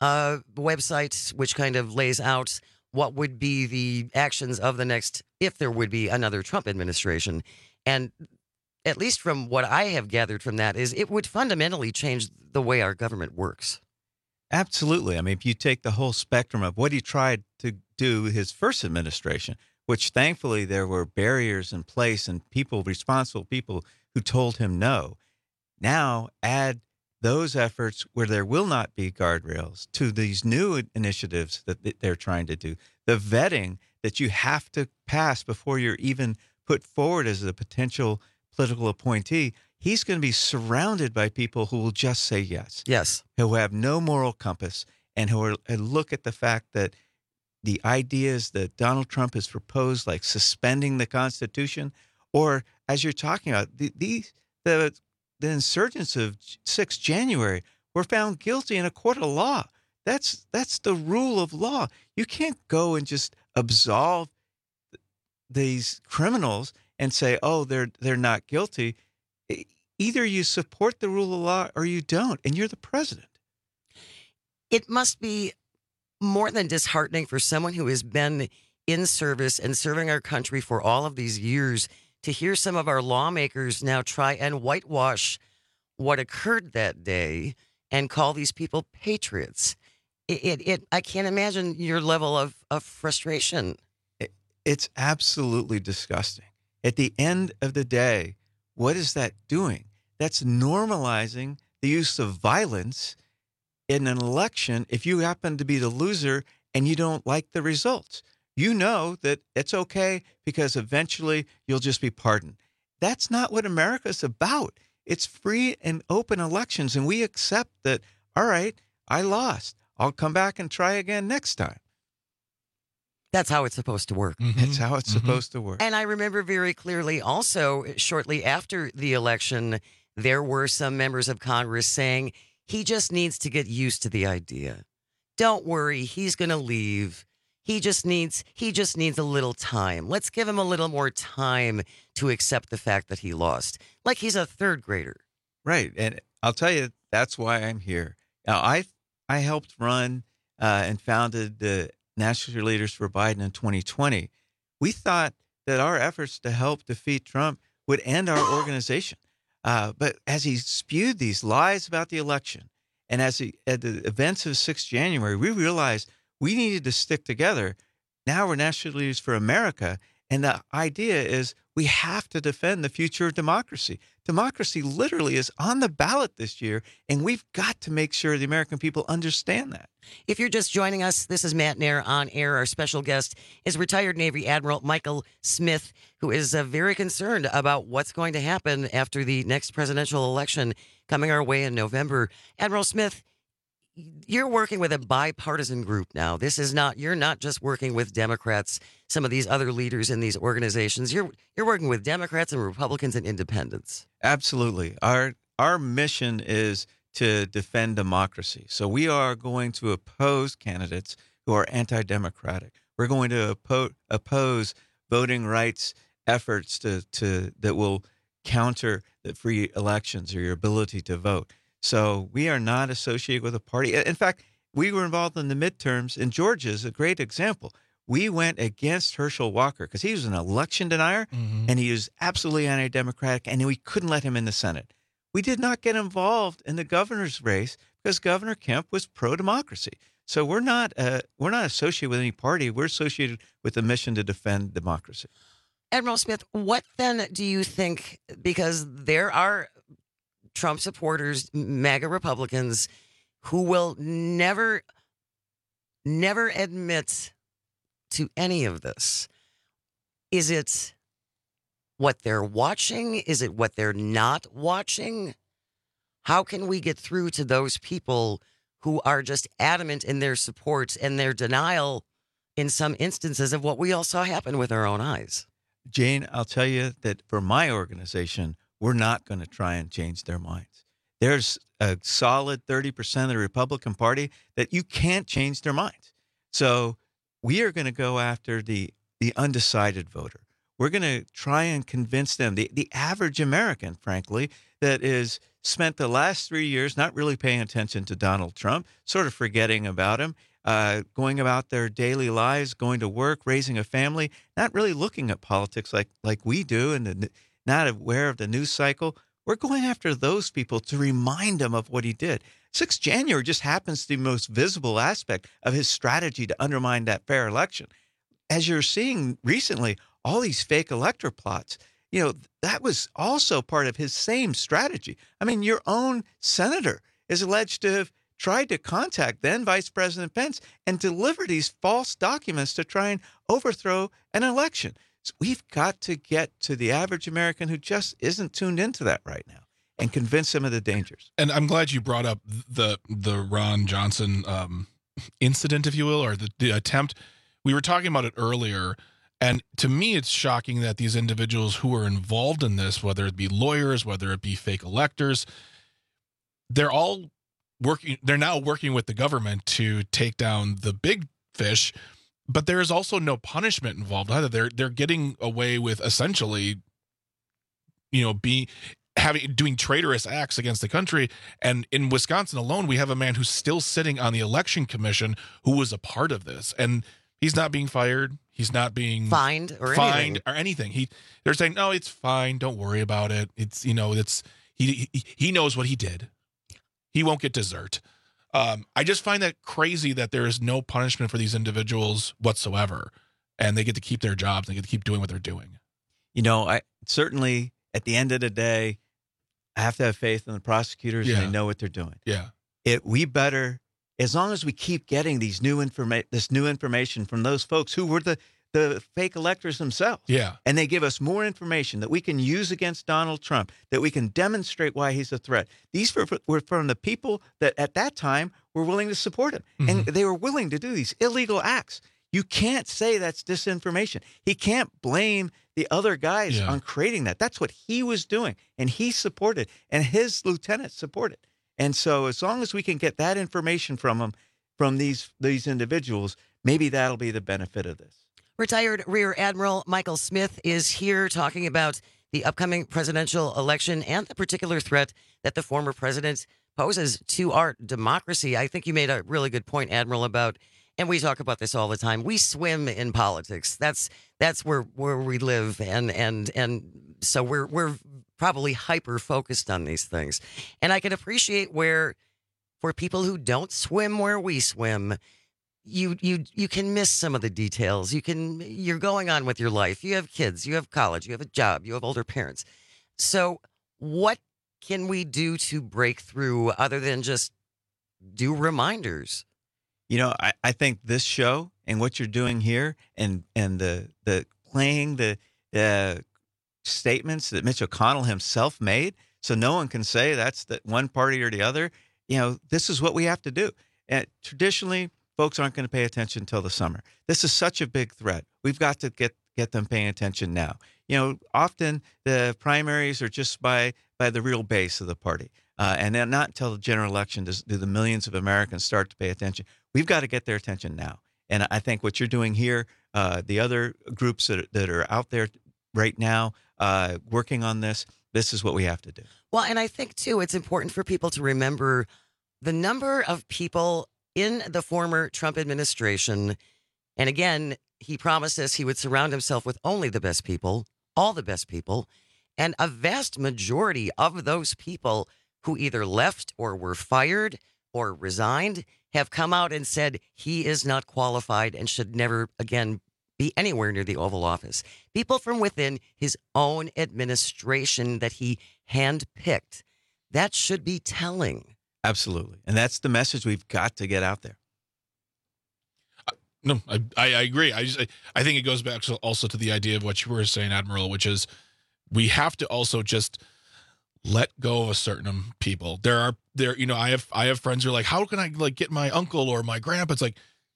website, which kind of lays out what would be the actions of the next, if there would be another Trump administration. And at least from what I have gathered from that is it would fundamentally change the way our government works. Absolutely. I mean, if you take the whole spectrum of what he tried to do his first administration, which thankfully there were barriers in place and responsible people who told him no. Now add those efforts where there will not be guardrails to these new initiatives that they're trying to do. The vetting that you have to pass before you're even put forward as a potential political appointee. He's going to be surrounded by people who will just say yes. Yes. Who have no moral compass and who look at the fact that the ideas that Donald Trump has proposed, like suspending the Constitution, or as you're talking about, the insurgents of 6 January were found guilty in a court of law. That's the rule of law. You can't go and just absolve these criminals and say, oh, they're not guilty. Either you support the rule of law or you don't, and you're the president. It must be more than disheartening for someone who has been in service and serving our country for all of these years to hear some of our lawmakers now try and whitewash what occurred that day and call these people patriots. I can't imagine your level of frustration. It's absolutely disgusting. At the end of the day, what is that doing? That's normalizing the use of violence in an election if you happen to be the loser and you don't like the results. You know that it's okay because eventually you'll just be pardoned. That's not what America's about. It's free and open elections, and we accept that, all right, I lost. I'll come back and try again next time. That's how it's supposed to work. Mm-hmm. That's how it's supposed to work. And I remember very clearly also, shortly after the election, there were some members of Congress saying he just needs to get used to the idea. Don't worry, he's going to leave. He just needs a little time. Let's give him a little more time to accept the fact that he lost. Like he's a third grader. Right. And I'll tell you, that's why I'm here. Now, I helped run and founded the National Leaders for Biden in 2020. We thought that our efforts to help defeat Trump would end our organization. But as he spewed these lies about the election, and at the events of 6 January, we realized we needed to stick together. Now we're national leaders for America. And the idea is we have to defend the future of democracy. Democracy literally is on the ballot this year, and we've got to make sure the American people understand that. If you're just joining us, this is Matt Nair on air. Our special guest is retired Navy Admiral Michael Smith, who is very concerned about what's going to happen after the next presidential election coming our way in November. Admiral Smith, you're working with a bipartisan group now. You're not just working with Democrats, some of these other leaders in these organizations. You're working with Democrats and Republicans and independents. Absolutely. Our mission is to defend democracy. So we are going to oppose candidates who are anti-democratic. We're going to oppose voting rights efforts that will counter the free elections or your ability to vote. So we are not associated with a party. In fact, we were involved in the midterms, and Georgia is a great example. We went against Herschel Walker because he was an election denier, and he was absolutely anti-democratic, and we couldn't let him in the Senate. We did not get involved in the governor's race because Governor Kemp was pro-democracy. So we're not associated with any party. We're associated with the mission to defend democracy. Admiral Smith, what then do you think, because there are Trump supporters, MAGA Republicans, who will never admit to any of this. Is it what they're watching? Is it what they're not watching? How can we get through to those people who are just adamant in their support and their denial in some instances of what we all saw happen with our own eyes? Jane, I'll tell you that for my organization, we're not going to try and change their minds. There's a solid 30% of the Republican Party that you can't change their minds. So we are going to go after the undecided voter. We're going to try and convince them, the average American, frankly, that is spent the last 3 years not really paying attention to Donald Trump, sort of forgetting about him, going about their daily lives, going to work, raising a family, not really looking at politics like we do, and not aware of the news cycle. We're going after those people to remind them of what he did. 6 January just happens to be the most visible aspect of his strategy to undermine that fair election. As you're seeing recently, all these fake elector plots, that was also part of his same strategy. I mean, your own senator is alleged to have tried to contact then Vice President Pence and deliver these false documents to try and overthrow an election. So we've got to get to the average American who just isn't tuned into that right now and convince them of the dangers. And I'm glad you brought up the Ron Johnson incident, if you will, or the attempt. We were talking about it earlier, and to me, it's shocking that these individuals who are involved in this, whether it be lawyers, whether it be fake electors, they're all working. They're now working with the government to take down the big fish. But there is also no punishment involved either. They're getting away with essentially, doing traitorous acts against the country. And in Wisconsin alone, we have a man who's still sitting on the election commission who was a part of this, and he's not being fired. He's not being fined or anything. They're saying, no, it's fine. Don't worry about it. It's he knows what he did. He won't get dessert. I just find that crazy that there is no punishment for these individuals whatsoever, and they get to keep their jobs. They get to keep doing what they're doing. I certainly, at the end of the day, I have to have faith in the prosecutors and they know what they're doing. Yeah. We better, as long as we keep getting this new information from those folks who were the fake electors themselves. Yeah. And they give us more information that we can use against Donald Trump, that we can demonstrate why he's a threat. These were from the people that at that time were willing to support him. Mm-hmm. And they were willing to do these illegal acts. You can't say that's disinformation. He can't blame the other guys on creating that. That's what he was doing. And he supported, and his lieutenants supported. And so as long as we can get that information from them, from these individuals, maybe that'll be the benefit of this. Retired Rear Admiral Michael Smith is here talking about the upcoming presidential election and the particular threat that the former president poses to our democracy. I think you made a really good point, Admiral, about, and we talk about this all the time, we swim in politics. That's where we live, and so we're probably hyper-focused on these things. And I can appreciate where, for people who don't swim where we swim, you can miss some of the details. You're going on with your life. You have kids, you have college, you have a job, you have older parents. So what can we do to break through other than just do reminders? I think this show and what you're doing here and the playing the statements that Mitch McConnell himself made, so no one can say that's the one party or the other. This is what we have to do. And traditionally, folks aren't going to pay attention until the summer. This is such a big threat. We've got to get them paying attention now. Often the primaries are just by the real base of the party. And then not until the general election do the millions of Americans start to pay attention. We've got to get their attention now. And I think what you're doing here, the other groups that are out there right now working on this is what we have to do. Well, and I think, too, it's important for people to remember the number of people in the former Trump administration. And again, he promised us he would surround himself with only the best people, all the best people. And a vast majority of those people who either left or were fired or resigned have come out and said he is not qualified and should never again be anywhere near the Oval Office. People from within his own administration that he handpicked. That should be telling. Absolutely. And that's the message we've got to get out there. No, I agree. I think it goes back also to the idea of what you were saying, Admiral, which is we have to also just let go of certain people. I have friends who are like, how can I get my uncle or my grandpa? It's like,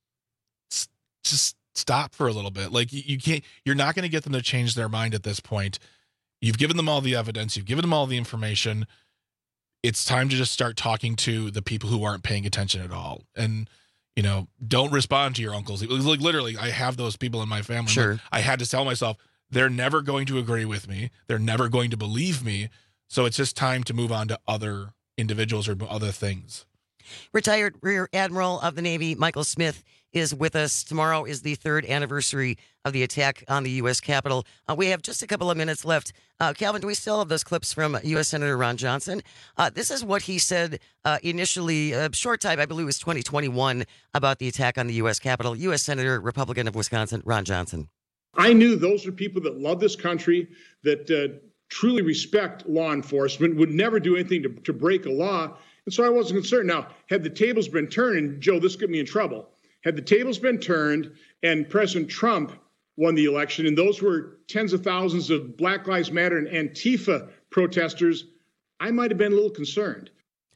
just stop for a little bit. Like you're not going to get them to change their mind at this point. You've given them all the evidence. You've given them all the information. It's time to just start talking to the people who aren't paying attention at all. And, don't respond to your uncles. Like literally, I have those people in my family. Sure. I had to tell myself, they're never going to agree with me. They're never going to believe me. So it's just time to move on to other individuals or other things. Retired Rear Admiral of the Navy, Michael Smith, is with us. Tomorrow is the 3rd anniversary of the attack on the U.S. Capitol. We have just a couple of minutes left. Calvin, do we still have those clips from U.S. Senator Ron Johnson? This is what he said initially, a short time, I believe it was 2021, about the attack on the U.S. Capitol. U.S. Senator, Republican of Wisconsin, Ron Johnson. I knew those are people that love this country, that truly respect law enforcement, would never do anything to break a law. And so I wasn't concerned. Now, had the tables been turned, and Joe, this got me in trouble. Had the tables been turned and President Trump won the election, and those were tens of thousands of Black Lives Matter and Antifa protesters, I might have been a little concerned.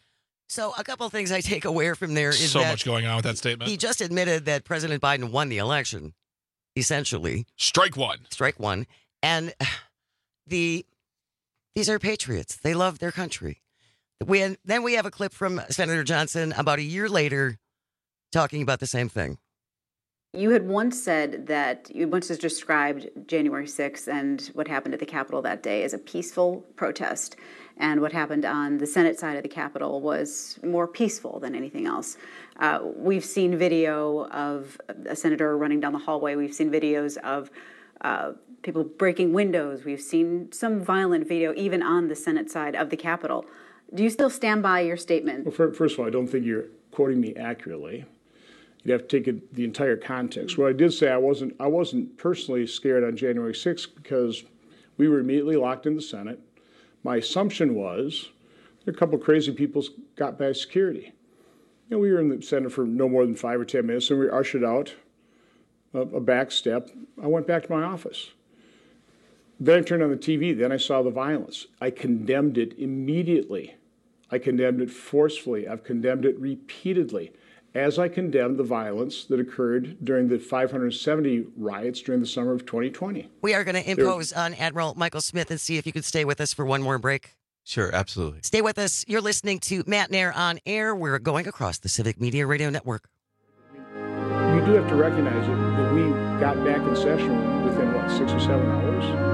So a couple of things I take away from there is so that much going on with that statement. He just admitted that President Biden won the election, essentially. Strike one. And these are patriots. They love their country. Then we have a clip from Senator Johnson about a year later talking about the same thing. You had once said that you once described January 6th and what happened at the Capitol that day as a peaceful protest. And what happened on the Senate side of the Capitol was more peaceful than anything else. We've seen video of a senator running down the hallway. We've seen videos of people breaking windows. We've seen some violent video even on the Senate side of the Capitol. Do you still stand by your statement? Well, first of all, I don't think you're quoting me accurately. You'd have to take the entire context. What I did say, I wasn't personally scared on January 6th because we were immediately locked in the Senate. My assumption was there are a couple of crazy people got by security. We were in the Senate for no more than 5 or 10 minutes, and we were ushered out a back step. I went back to my office. Then I turned on the TV. Then I saw the violence. I condemned it immediately. I condemned it forcefully. I've condemned it repeatedly, as I condemned the violence that occurred during the 570 riots during the summer of 2020. We are going to impose on Admiral Michael Smith and see if you could stay with us for one more break. Sure, absolutely. Stay with us. You're listening to Matt Nair on Air. We're going across the Civic Media Radio Network. You do have to recognize that we got back in session within, 6 or 7 hours?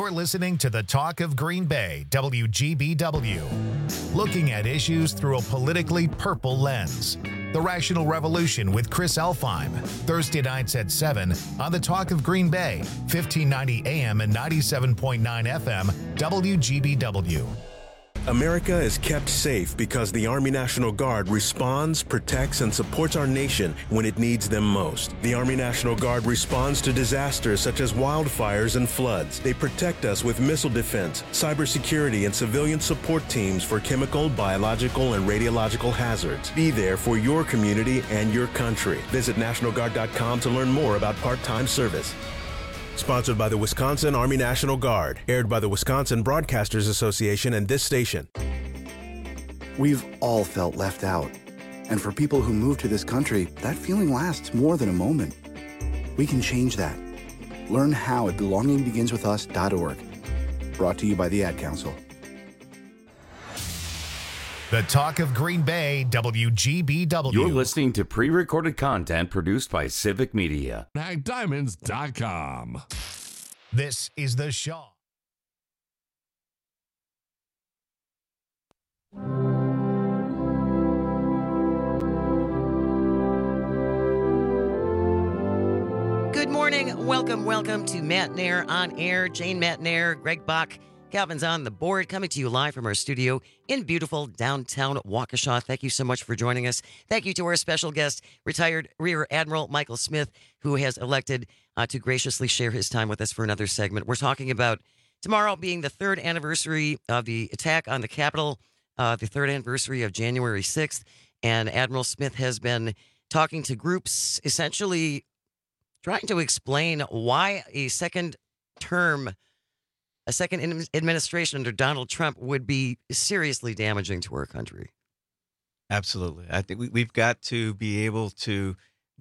You're listening to the Talk of Green Bay, WGBW. Looking at issues through a politically purple lens. The Rational Revolution with Chris Elfheim. Thursday nights at 7 on the Talk of Green Bay, 1590 AM and 97.9 FM, WGBW. America is kept safe because the Army National Guard responds, protects, and supports our nation when it needs them most. The Army National Guard responds to disasters such as wildfires and floods. They protect us with missile defense, cybersecurity, and civilian support teams for chemical, biological, and radiological hazards. Be there for your community and your country. Visit NationalGuard.com to learn more about part-time service. Sponsored by the Wisconsin Army National Guard. Aired by the Wisconsin Broadcasters Association and this station. We've all felt left out. And for people who move to this country, that feeling lasts more than a moment. We can change that. Learn how at belongingbeginswithus.org. Brought to you by the Ad Council. The Talk of Green Bay, WGBW. You're listening to pre-recorded content produced by Civic Media. MagDiamonds.com. This is The Shaw. Good morning. Welcome to Matt Nair on Air. Jane Matt Nair, Greg Bach. Calvin's on the board, coming to you live from our studio in beautiful downtown Waukesha. Thank you so much for joining us. Thank you to our special guest, retired Rear Admiral Michael Smith, who has elected to graciously share his time with us for another segment. We're talking about tomorrow being the third anniversary of the attack on the Capitol, the third anniversary of January 6th, and Admiral Smith has been talking to groups essentially trying to explain why a second administration under Donald Trump would be seriously damaging to our country. Absolutely. I think we've got to be able to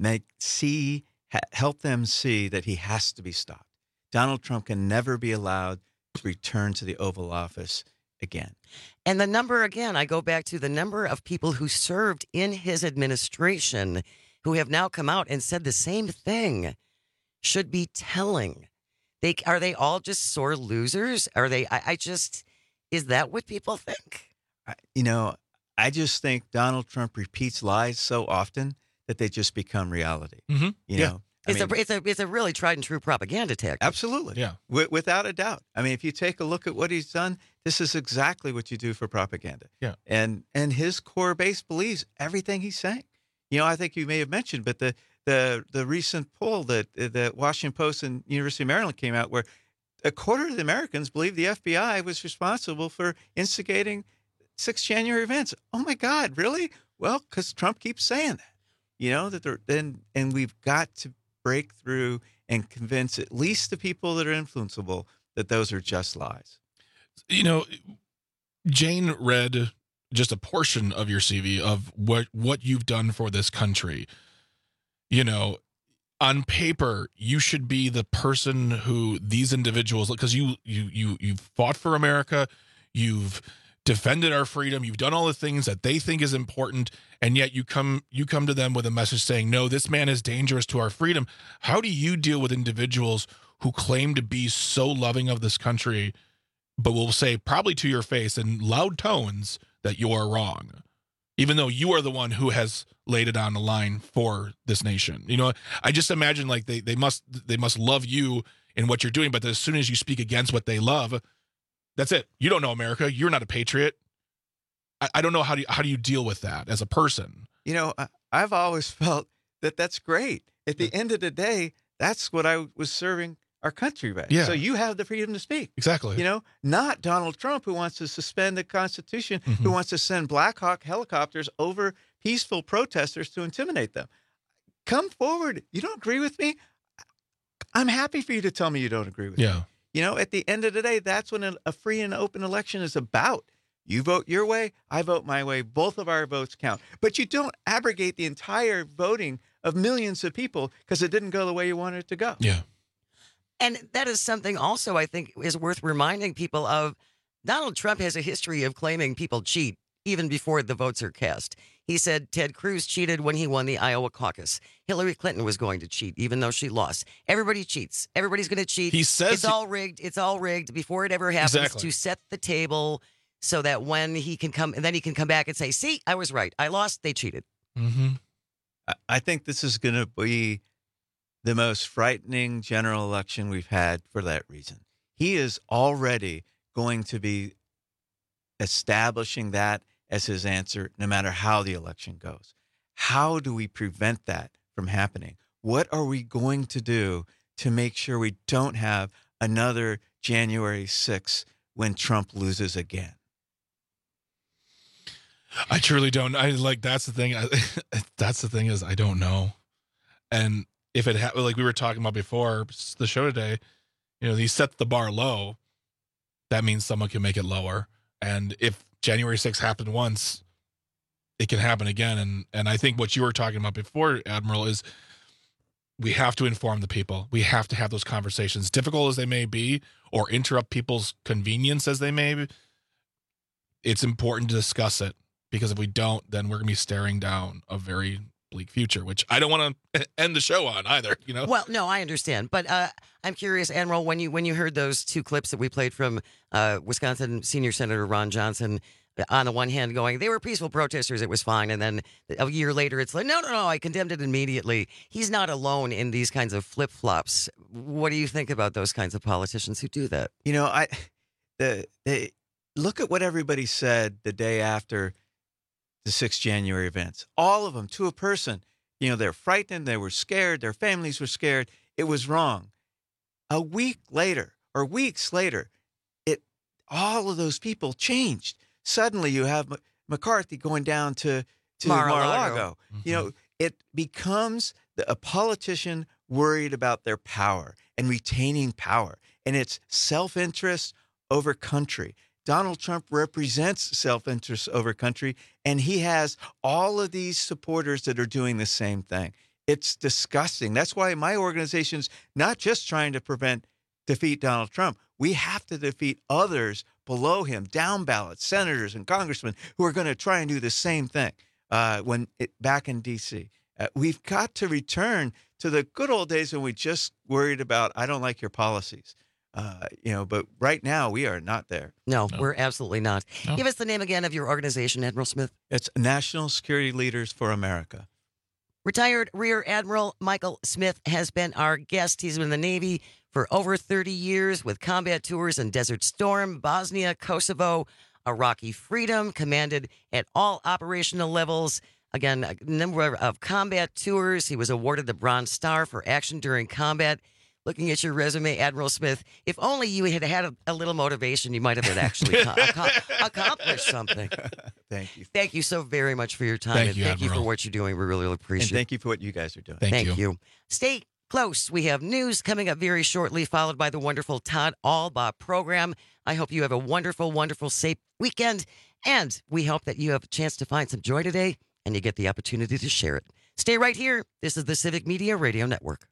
help them see that he has to be stopped. Donald Trump can never be allowed to return to the Oval Office again. And the number, again, I go back to the number of people who served in his administration who have now come out and said the same thing should be telling. Are they all just sore losers? Are they? Is that what people think? I just think Donald Trump repeats lies so often that they just become reality. Mm-hmm. It's a really tried and true propaganda tactic. Absolutely. Yeah. Without a doubt. I mean, if you take a look at what he's done, this is exactly what you do for propaganda. Yeah. And his core base believes everything he's saying. I think you may have mentioned, but the recent poll that the Washington Post and University of Maryland came out, where a quarter of the Americans believe the FBI was responsible for instigating 6 January events. Oh my God, really? Well, because Trump keeps saying that. And we've got to break through and convince at least the people that are influenceable that those are just lies. Jane read just a portion of your CV of what you've done for this country. On paper, you should be the person who these individuals, because you've fought for America, you've defended our freedom, you've done all the things that they think is important, and yet you come to them with a message saying, no, this man is dangerous to our freedom. How do you deal with individuals who claim to be so loving of this country, but will say probably to your face in loud tones that you are wrong, even though you are the one who has laid it on the line for this nation? I just imagine like they must love you in what you're doing, but as soon as you speak against what they love, that's it. You don't know America. You're not a patriot. I don't know how do you deal with that as a person? I've always felt that that's great. At the end of the day, that's what I was serving our country by. Yeah. So you have the freedom to speak. Exactly. Not Donald Trump, who wants to suspend the Constitution, who wants to send Black Hawk helicopters over peaceful protesters to intimidate them. Come forward. You don't agree with me? I'm happy for you to tell me you don't agree with me. At the end of the day, that's what a free and open election is about. You vote your way, I vote my way. Both of our votes count. But you don't abrogate the entire voting of millions of people because it didn't go the way you wanted it to go. Yeah. And that is something also I think is worth reminding people of. Donald Trump has a history of claiming people cheat even before the votes are cast. He said Ted Cruz cheated when he won the Iowa caucus. Hillary Clinton was going to cheat, even though she lost. Everybody cheats. Everybody's going to cheat. He says it's all rigged. It's all rigged before it ever happens Exactly. to set the table so that when he can come, and then he can come back and say, see, I was right. I lost. They cheated. Mm-hmm. I think this is going to be the most frightening general election we've had for that reason. He is already going to be establishing that as his answer, no matter how the election goes. How do we prevent that from happening? What are we going to do to make sure we don't have another January 6th when Trump loses again? I truly don't. That's the thing. That's the thing is I don't know. And if it like we were talking about before the show today, he set the bar low. That means someone can make it lower. And if January 6th happened once, it can happen again. And I think what you were talking about before, Admiral, is we have to inform the people. We have to have those conversations, difficult as they may be, or interrupt people's convenience as they may be. It's important to discuss it, because if we don't, then we're going to be staring down a very bleak future, which I don't want to end the show on either. Well, no, I understand, but I'm curious, Admiral, when you heard those two clips that we played from Wisconsin Senior Senator Ron Johnson, on the one hand going, they were peaceful protesters, it was fine, and then a year later it's like, no, I condemned it immediately. He's not alone in these kinds of flip-flops. What do you think about those kinds of politicians who do that? Look at what everybody said the day after the 6th January events. All of them, to a person. They're frightened, they were scared, their families were scared. It was wrong. A week later, or weeks later, all of those people changed. Suddenly you have McCarthy going down to Mar-a-Lago. Mm-hmm. It becomes a politician worried about their power and retaining power. And it's self-interest over country. Donald Trump represents self-interest over country, and he has all of these supporters that are doing the same thing. It's disgusting. That's why my organization's not just trying to defeat Donald Trump. We have to defeat others below him, down ballots, senators and congressmen who are going to try and do the same thing back in D.C. We've got to return to the good old days when we just worried about, I don't like your policies. But right now we are not there. No, we're absolutely not. No. Give us the name again of your organization, Admiral Smith. It's National Security Leaders for America. Retired Rear Admiral Michael Smith has been our guest. He's been in the Navy for over 30 years with combat tours in Desert Storm, Bosnia, Kosovo, Iraqi Freedom, commanded at all operational levels. Again, a number of combat tours. He was awarded the Bronze Star for action during combat. Looking at your resume, Admiral Smith, if only you had a little motivation, you might have actually accomplished something. Thank you. Thank you so very much for your time. Thank you for what you're doing. We really appreciate it. And thank you for what you guys are doing. Thank you. Stay close. We have news coming up very shortly, followed by the wonderful Todd Albaugh program. I hope you have a wonderful, wonderful, safe weekend. And we hope that you have a chance to find some joy today and you get the opportunity to share it. Stay right here. This is the Civic Media Radio Network.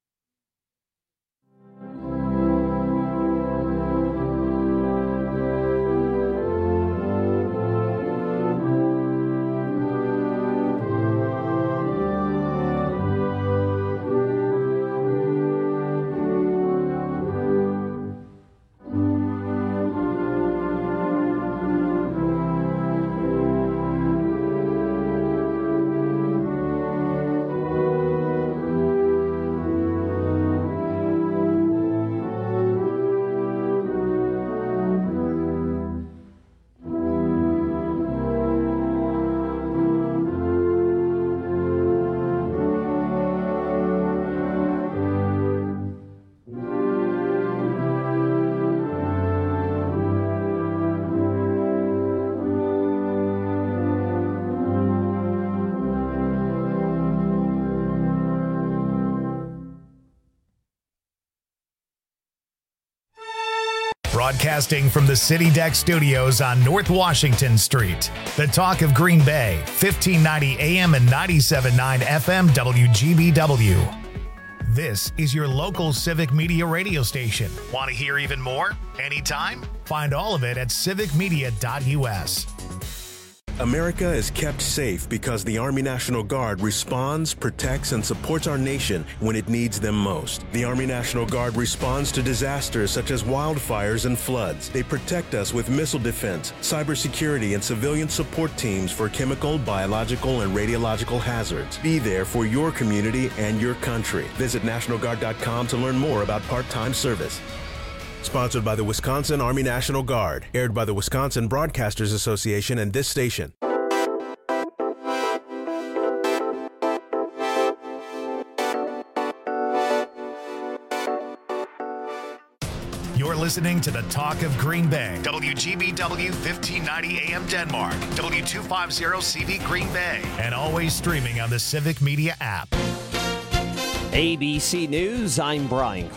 Broadcasting from the City Deck Studios on North Washington Street. The Talk of Green Bay, 1590 AM and 97.9 FM WGBW. This is your local Civic Media radio station. Want to hear even more? Anytime? Find all of it at civicmedia.us. America is kept safe because the Army National Guard responds, protects, and supports our nation when it needs them most. The Army National Guard responds to disasters such as wildfires and floods. They protect us with missile defense, cybersecurity, and civilian support teams for chemical, biological, and radiological hazards. Be there for your community and your country. Visit NationalGuard.com to learn more about part-time service. Sponsored by the Wisconsin Army National Guard. Aired by the Wisconsin Broadcasters Association and this station. You're listening to the Talk of Green Bay. WGBW 1590 AM Denmark. W250CV Green Bay. And always streaming on the Civic Media app. ABC News, I'm Brian